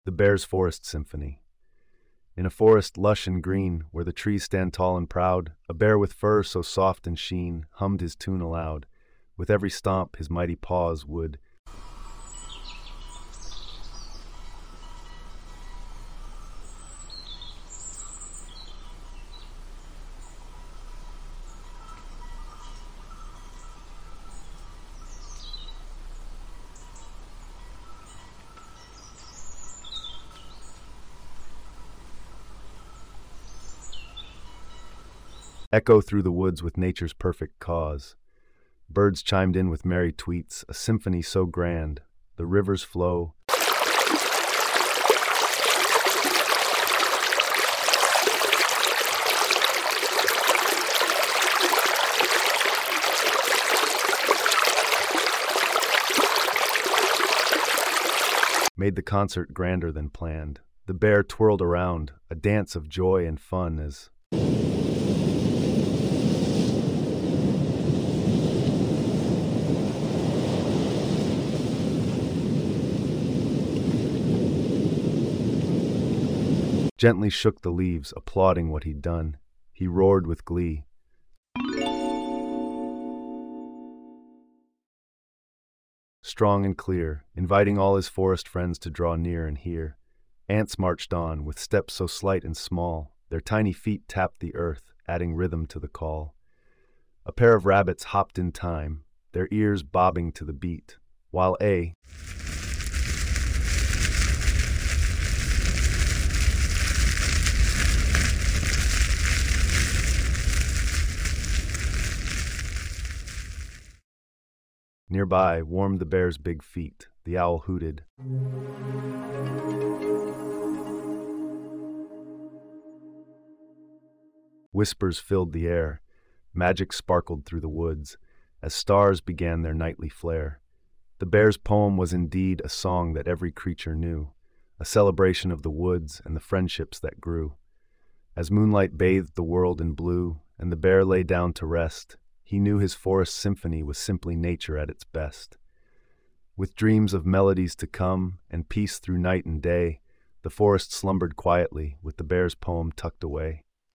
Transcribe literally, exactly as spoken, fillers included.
The Bear's Forest Symphony. In a forest lush and green, where the trees stand tall and proud, a bear with fur so soft and sheen hummed his tune aloud. With every stomp, his mighty paws would echo through the woods with nature's perfect cause. Birds chimed in with merry tweets, a symphony so grand. The rivers flow, made the concert grander than planned. The bear twirled around, a dance of joy and fun as gently shook the leaves, applauding what he'd done. He roared with glee. Strong and clear, inviting all his forest friends to draw near and hear. Ants marched on, with steps so slight and small. Their tiny feet tapped the earth, adding rhythm to the call. A pair of rabbits hopped in time, their ears bobbing to the beat, while a nearby warmed the bear's big feet. The owl hooted. Whispers filled the air. Magic sparkled through the woods as stars began their nightly flare. The bear's poem was indeed a song that every creature knew, a celebration of the woods and the friendships that grew. As moonlight bathed the world in blue and the bear lay down to rest, he knew his forest symphony was simply nature at its best. With dreams of melodies to come and peace through night and day, the forest slumbered quietly with the bear's poem tucked away.